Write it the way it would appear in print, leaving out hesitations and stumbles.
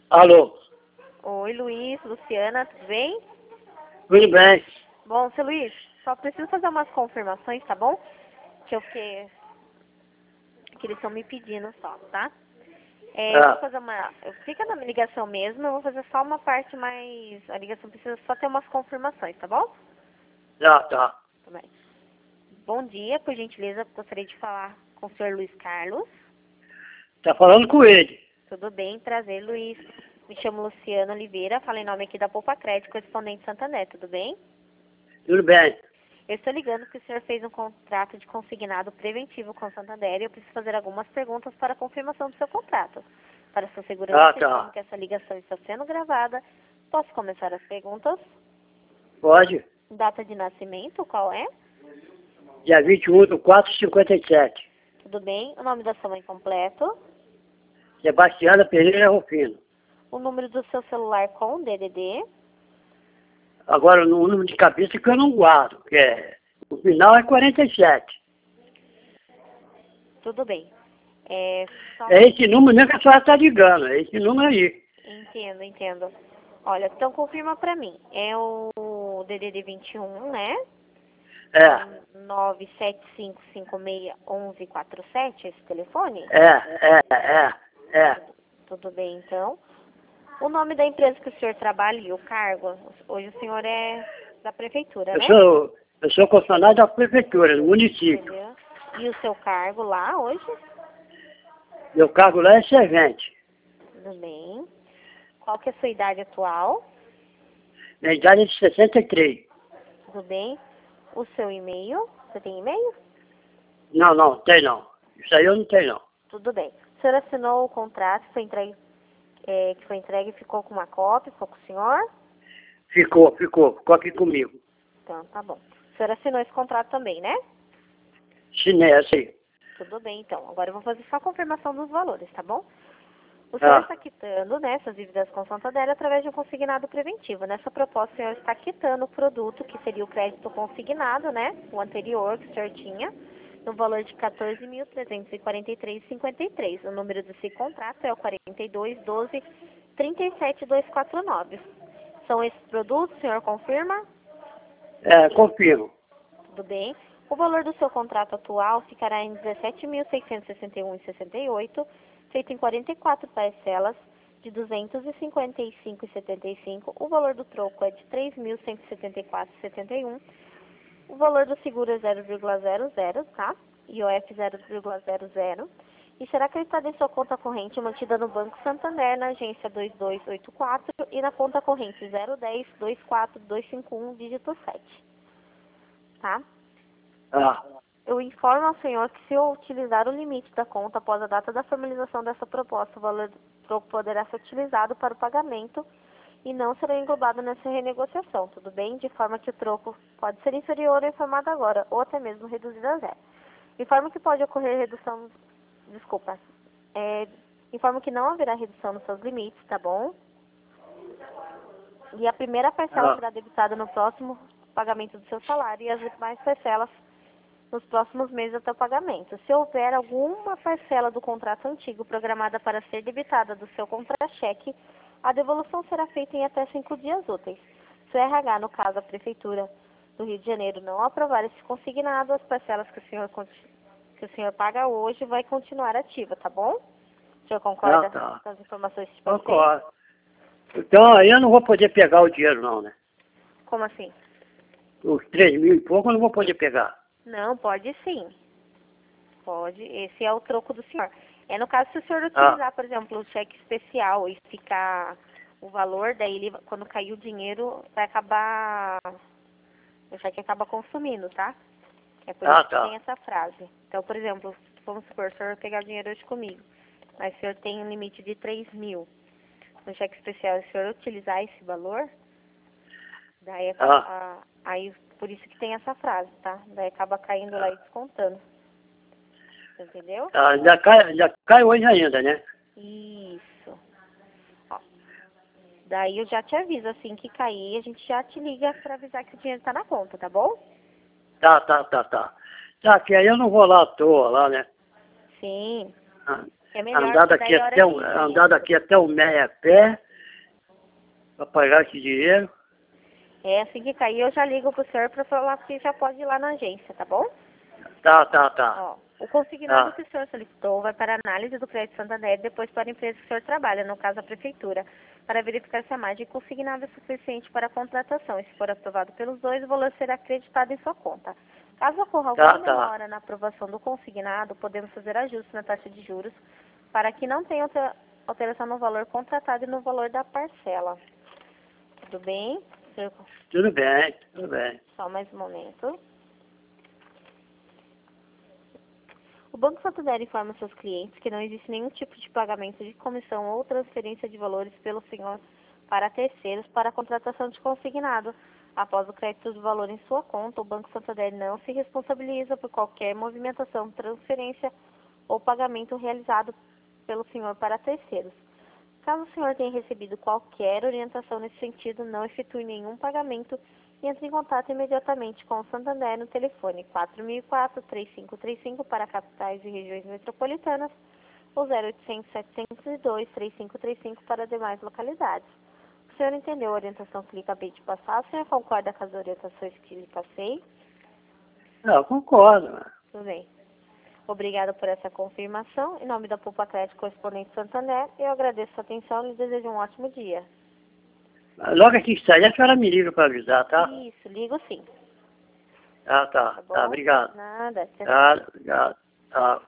Alô? Oi, Luiz, Luciana, tudo bem? Tudo bem? Bom, seu Luiz, só preciso fazer umas confirmações, tá bom? Que eles estão me pedindo só, tá? Eu vou fazer fica na ligação mesmo, eu vou fazer só uma parte mais... A ligação precisa só ter umas confirmações, tá bom? Tá. Tá bem. Bom dia, por gentileza, gostaria de falar com o senhor Luiz Carlos. Tá falando com ele. Tudo bem, prazer, Luiz. Me chamo Luciana Oliveira, falo em nome aqui da Poupa Crédito, correspondente Santander, tudo bem? Tudo bem. Eu estou ligando porque o senhor fez um contrato de consignado preventivo com o Santander e eu preciso fazer algumas perguntas para a confirmação do seu contrato. Para sua segurança, informo que essa ligação está sendo gravada. Posso começar as perguntas? Pode. Data de nascimento, qual é? Dia 21/4/57. Tudo bem. O nome da sua mãe completo? Sebastiana Pereira Rufino. O número do seu celular com DDD? Agora, no número de cabeça que eu não guardo, o final é 47. Tudo bem. É esse número mesmo que a senhora está ligando, é esse número aí. Entendo. Olha, então confirma pra mim. É o DDD 21, né? É. 975561147, esse telefone? É. Tudo bem, então. O nome da empresa que o senhor trabalha e o cargo? Hoje o senhor é da prefeitura, né? Eu sou funcionário da prefeitura, do município. Entendeu? E o seu cargo lá hoje? Meu cargo lá é servente. Tudo bem. Qual que é a sua idade atual? Minha idade é de 63. Tudo bem. O seu e-mail? Você tem e-mail? Não, tem não. Isso aí eu não tenho não. Tudo bem. O senhor assinou o contrato que foi entregue e ficou com uma cópia, ficou com o senhor? Ficou aqui comigo. Então, tá bom. O senhor assinou esse contrato também, né? Chinês. Tudo bem, então. Agora eu vou fazer só a confirmação dos valores, tá bom? O senhor está quitando, né, essas dívidas com Santander através de um consignado preventivo. Nessa proposta, o senhor está quitando o produto, que seria o crédito consignado, né, o anterior que o senhor tinha, no valor de R$ 14.343,53. O número desse contrato é o 4212-37249. São esses produtos, o senhor confirma? Confirmo. Tudo bem. O valor do seu contrato atual ficará em R$ 17.661,68, feito em 44 parcelas de R$ 255,75. O valor do troco é de R$ 3.174,71. O valor do seguro é 0,00, tá? IOF 0,00. E será acreditado em sua conta corrente mantida no Banco Santander, na agência 2284 e na conta corrente 010-24251, dígito 7. Tá? Eu informo ao senhor que se eu utilizar o limite da conta após a data da formalização dessa proposta, o valor do troco poderá ser utilizado para o pagamento e não será englobado nessa renegociação, tudo bem? De forma que o troco pode ser inferior ao informado agora, ou até mesmo reduzido a zero. Informo que pode ocorrer redução... Informo que não haverá redução nos seus limites, tá bom? E a primeira parcela será debitada no próximo pagamento do seu salário e as demais parcelas nos próximos meses até o pagamento. Se houver alguma parcela do contrato antigo programada para ser debitada do seu contra-cheque, a devolução será feita em até 5 dias úteis. Se o RH, no caso a Prefeitura do Rio de Janeiro, não aprovar esse consignado, as parcelas que o senhor paga hoje vai continuar ativa, tá bom? O senhor concorda com as informações que passei? Concordo. Então aí eu não vou poder pegar o dinheiro não, né? Como assim? Os 3 mil e pouco eu não vou poder pegar. Não, pode sim. Pode. Esse é o troco do senhor. No caso, se o senhor utilizar, por exemplo, o cheque especial e ficar o valor, daí quando cair o dinheiro, vai acabar... O cheque acaba consumindo, tá? É por isso que tem essa frase. Então, por exemplo, vamos supor, o senhor pegar o dinheiro hoje comigo, mas o senhor tem um limite de 3 mil. No cheque especial, se o senhor utilizar esse valor, daí aí por isso que tem essa frase, tá? Daí acaba caindo lá e descontando. Entendeu? Já cai hoje ainda, né? Isso. Ó, daí eu já te aviso, assim que cair, a gente já te liga pra avisar que o dinheiro tá na conta, tá bom? Tá, que aí eu não vou lá à toa, lá, né? Sim. É melhor andar que daqui daí a hora até que- andar daqui até o Meia a pé para pagar esse dinheiro. É, assim que cair, eu já ligo pro senhor para falar que já pode ir lá na agência, tá bom? Tá. Ó, o consignado Tá. que o senhor solicitou vai para análise do crédito Santander e depois para a empresa que o senhor trabalha, no caso a prefeitura, para verificar se a margem consignada é suficiente para a contratação. E se for aprovado pelos dois, o valor será acreditado em sua conta. Caso ocorra alguma Tá. demora na aprovação do consignado, podemos fazer ajustes na taxa de juros para que não tenha alteração no valor contratado e no valor da parcela. Tudo bem? Senhor, Tudo bem. só mais um momento. O Banco Santander informa seus clientes que não existe nenhum tipo de pagamento de comissão ou transferência de valores pelo senhor para terceiros para a contratação de consignado. Após o crédito do valor em sua conta, o Banco Santander não se responsabiliza por qualquer movimentação, transferência ou pagamento realizado pelo senhor para terceiros. Caso o senhor tenha recebido qualquer orientação nesse sentido, não efetue nenhum pagamento e entre em contato imediatamente com o Santander no telefone 4004-3535 para capitais e regiões metropolitanas ou 0800-702-3535 para demais localidades. O senhor entendeu a orientação que lhe acabei de passar? O senhor concorda com as orientações que lhe passei? Eu concordo. Tudo bem. Obrigada por essa confirmação. Em nome da Poupa Crédito Correspondente Santander, eu agradeço a atenção e lhe desejo um ótimo dia. Logo aqui que sair, a senhora me liga para avisar, tá? Isso, ligo sim. Tá. Tá bom? Tá, obrigado. Nada. Tchau. Tá, obrigado. Tá.